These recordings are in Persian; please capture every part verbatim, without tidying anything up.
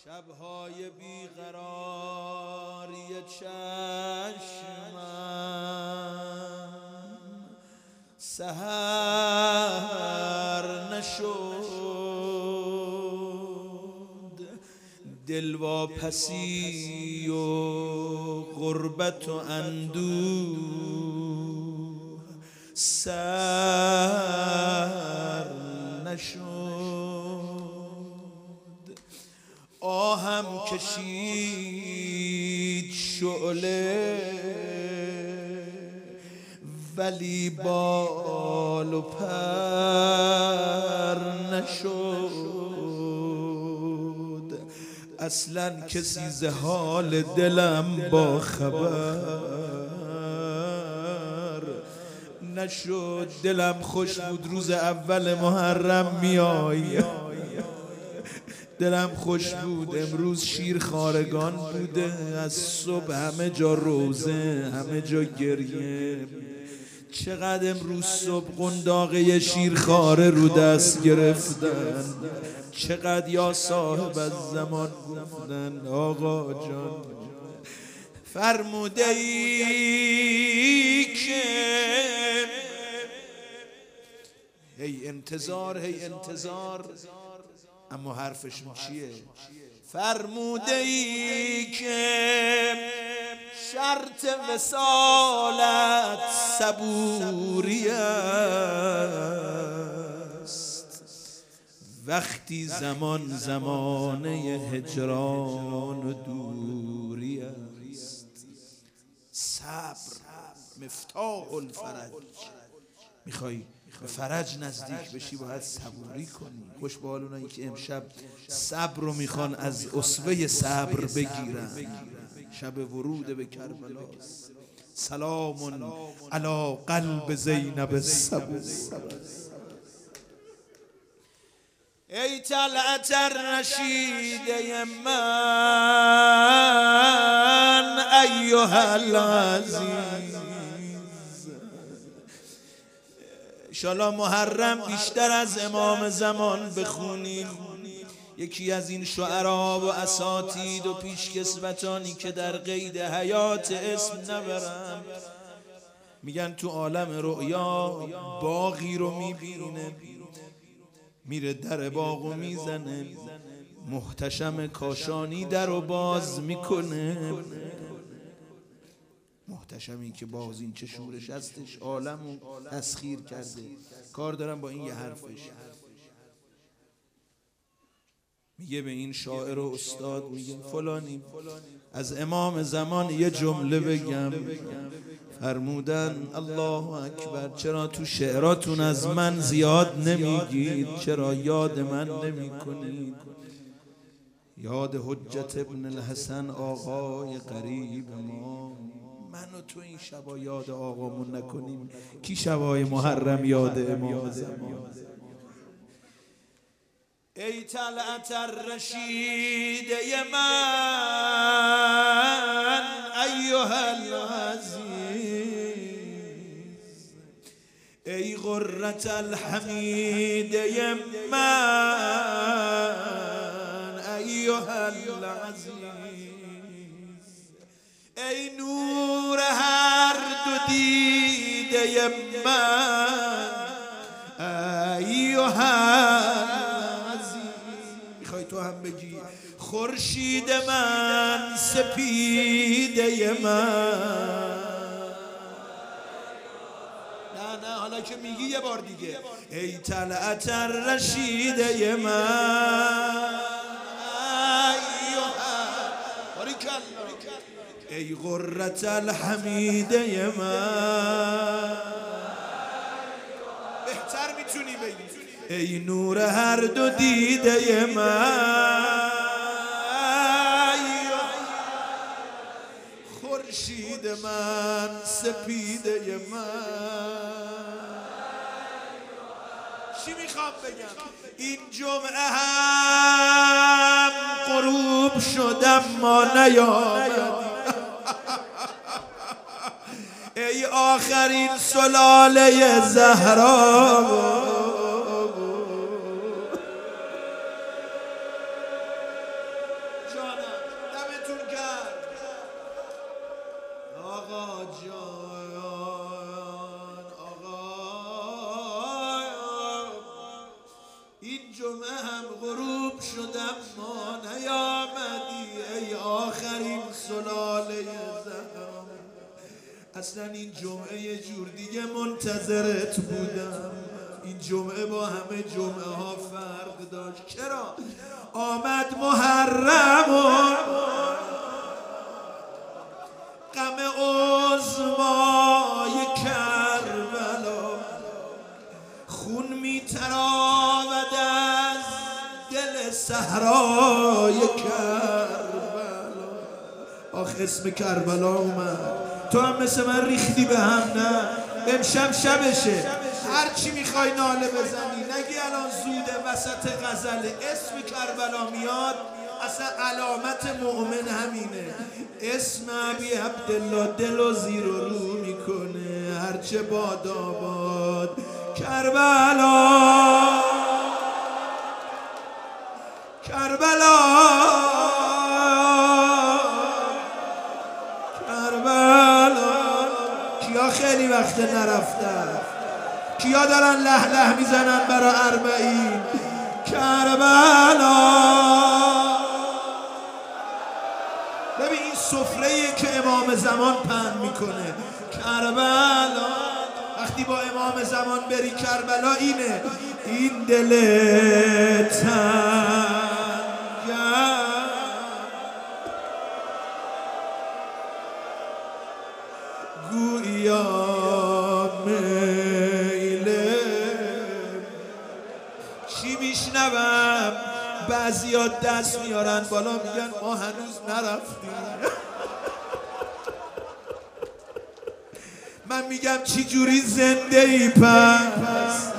شبهای بیقراری چشمم سحر نشد، دل واپسی و غربت و اندوه سر نشد. آهم کشید شعله ولی بال و پر نشد. اصلا کسی ز حال دلم با خبر نشد. دلم خوش بود روز اول محرم میای، دلم خوش بود امروز شیر خارگان بوده، از صبح همه جا روزه همه جا گریه. چقدر امروز صبح قنداقه شیر خاره رو دست گرفتن، چقدر یا صاحب از زمان گفتن آقا جان فرموده ای که هی انتظار هی انتظار، اما حرفشون چیه؟ فرموده ای که شرط وصالت صبوری است، وقتی زمان زمانه هجران و دوری است. صبر مفتاح الفرج. میخوای به فرج نزدیک بشی باید صبوری کنی. خوش به حال اونایی که امشب صبر رو میخوان از اسوه صبر بگیرن. شب ورود به کربلاست. سلام علی قلب زینب الصبور. ای طلعت الرشیده من ایها العزیز، انشالله محرم بیشتر از امام زمان بخونیم. یکی از این شعرا و اساتید و پیشکسوتانی که در قید حیات اسم نبرم، میگن تو عالم رؤیا باغی رو میبینه، میره در باغو میزنه، محتشم کاشانی در رو باز میکنه. محتشمی که باز این چه شورش هستش، عالمو تسخیر کرده. کار دارم با این یه حرفش. میگه به این شاعر و استاد، میگه فلانی از امام زمان یه جمله بگم. فرمودن الله اکبر، چرا تو شعراتون از من زیاد نمیگید؟ چرا یاد من نمی کنید؟ یاد حجت ابن الحسن آقای قریب ما. من و تو این شبا یاد آقامون نکنیم، کی شبای محرم یاد امام زمان؟ ای طلعت الرشیده من ایها العزیز، ای غرة الحمیده من ایها العزیز، ای نور هر دو دیده من ایها. تو هم بگی خورشید من سپیده من. نه نه حالا که میگی یه بار دیگه. ای طلعت الرشیده من ای غرة الحمیده من. بهتر میتونی بگی ای نور هر دو دیده من، خورشید من سپیده من. چی میخوام بگم؟ این جمعه هم غروب شدم ما نیامد. ای آخرین سلاله زهرا، بهتون کرد. آقا جان، آقا این جمعه هم غروب شدم ما نیامدی ای آخرین سلاله زهرا. اصلا این جمعه یه جور دیگه منتظرت بودم. این جمعه با همه جمعه ها فرق داشت. چرا؟ آمد محرم و غم عظمای کربلا خون میتراود از دل صحرای کربلا. آخ اسم کربلا اومد. تو هم مثل من ریختی به هم نه؟ امشب شبشه، هر چی میخوای ناله بزنی، نگی الان زوده وسط غزله اسم کربلا میاد. اصلا علامت مؤمن همینه. اسم ابی عبدالله دل و زیر و رو میکنه. هرچه باد آباد کربلا کربلا کربلا. کیا خیلی وقت نرفتن؟ کیا دارن له له میزنن برا اربعین؟ کربلا. ببین این سفره‌ای که امام زمان پهن میکنه. کربلا. وقتی با امام زمان بری کربلا اینه. این دل تنگم گویا میله. چی میشنوم؟ بعضیا دست میارن بالا میگن ما هنوز نرفتیم. من میگم چی جوری زنده ای پس؟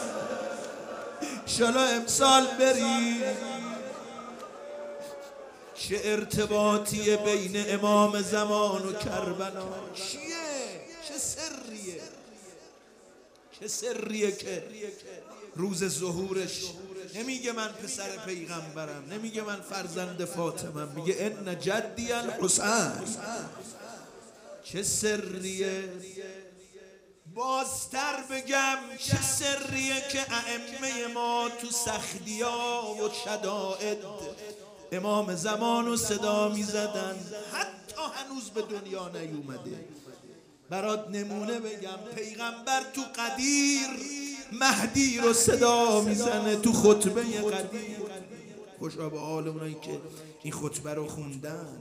شالا امسال بری. چه ارتباطیه بین امام زمان و کربلا؟ چیه؟ چه سریه؟ چه سریه که روز ظهورش نمیگه من پسر پیغمبرم، نمیگه من فرزند فاطمه، میگه ان جدی الحسین. چه سریه؟ بازتر بگم چه سریه که ائمه ما تو سختی‌ها و شدائد امام زمان رو صدا میزدن حتی هنوز به دنیا نیومده. برات نمونه بگم، پیغمبر تو قدیر مهدی رو صدا میزنه تو خطبه قدیر. خوشا به حال اونایی که این خطبه رو خوندن.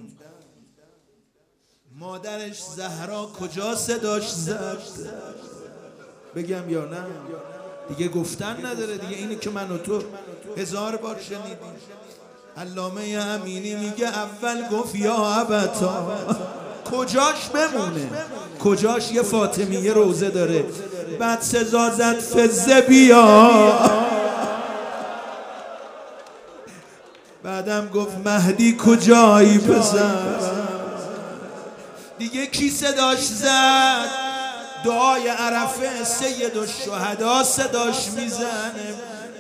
مادرش زهرا کجا صداش زد؟ بگم یا نه؟ دیگه گفتن نداره دیگه. اینی که من و تو هزار بار شنیدیم. علامه امینی میگه اول گفت یا ابتا. کجاش بمونه؟ کجاش یه فاطمیه روزه داره؟ بعد سزا زد فزه بیا. بعدم گفت مهدی کجایی پسر؟ دیگه کی صداش زد؟ دعای عرفه سید الشهدا صداش میزنه.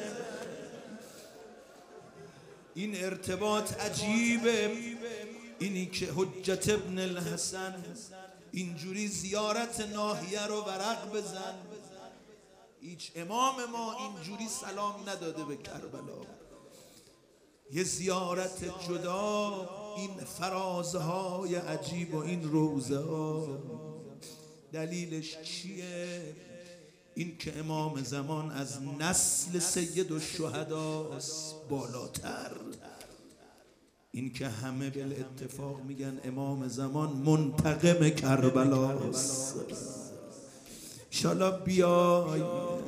این ارتباط عجیبه. اینی که حجت ابن الحسن اینجوری زیارت ناحیه رو ورق بزن. هیچ امام ما اینجوری سلام نداده به کربلا. یه زیارت جدا. این فرازهای عجیب و این روزه ها دلیلش چیه؟ این که امام زمان از نسل سید الشهداست بالاتر. این که همه بل اتفاق میگن امام زمان منتقم کربلاست. انشالله بیای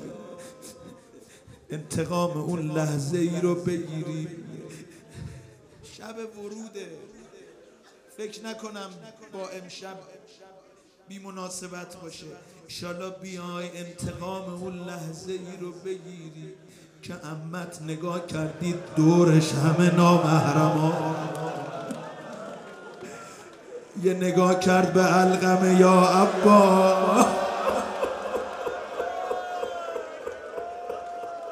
انتقام اون لحظه ای رو بگیری. شب وروده، فکر نکنم با امشب بی مناسبت باشه. انشالله بیای انتقام اون لحظه ای رو بگیری که عمت نگاه کردید دورش همه نامحرما. یه نگاه کرد به علقمه یا ابا.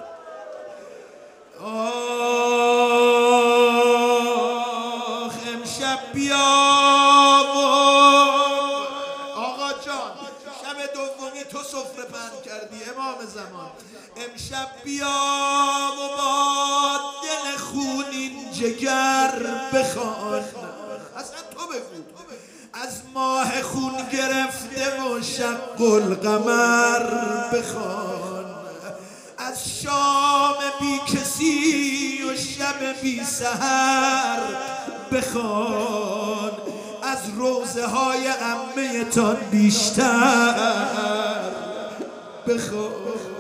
آخ امشب امشب بیا و آقا جان شب دومی تو سفره پهن کردی امام زمان. امشب بیا و با دل خونین جگر بخوان. اصلا تو بگو از ماه خون گرفته و شق القمر بخوان. از شام بی کسی و شب بی سحر بخوان. از روزه های عمه تان بیشتر بخوان.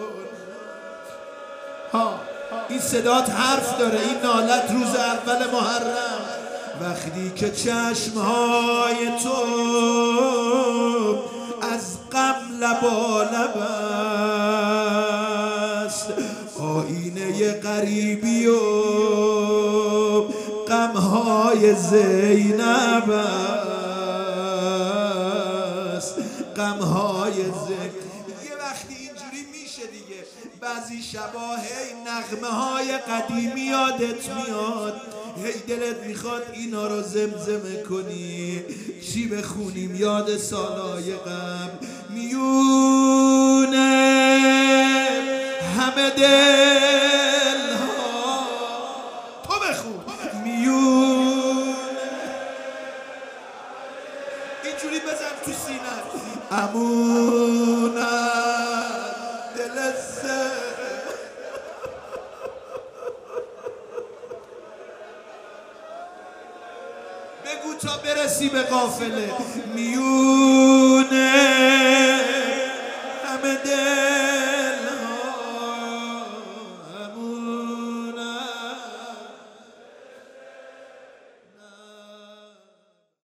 ها این صدات حرف داره، این نالت روز اول محرم وقتی که چشمهای تو از غم لبالب است. آینه غریبی و غمهای زینب است. غمهای زینب یه وقتی اینجوری میشه دیگه. بعضی شبا هی نغمه های قدیمی یادت میاد، هی دلت میخواد اینا رو زمزمه کنی. چی بخونیم یاد سالای قبل میونه همه دل ها. تو بخون میونه اینجوری بزن تو سینه. امونه دل سه بگو تا برسی به قافله. میونه همه دل